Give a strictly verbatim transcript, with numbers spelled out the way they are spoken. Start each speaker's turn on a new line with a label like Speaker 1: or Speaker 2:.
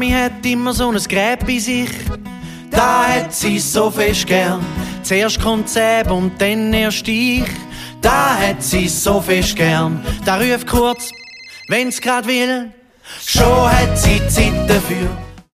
Speaker 1: Mami hat immer so ein Gerät bei sich, da hat sie so fest gern. Zuerst kommt Säb und dann erst ich, da hat sie so fest gern. Da ruft kurz, wenn's grad will, schon hat sie Zeit dafür.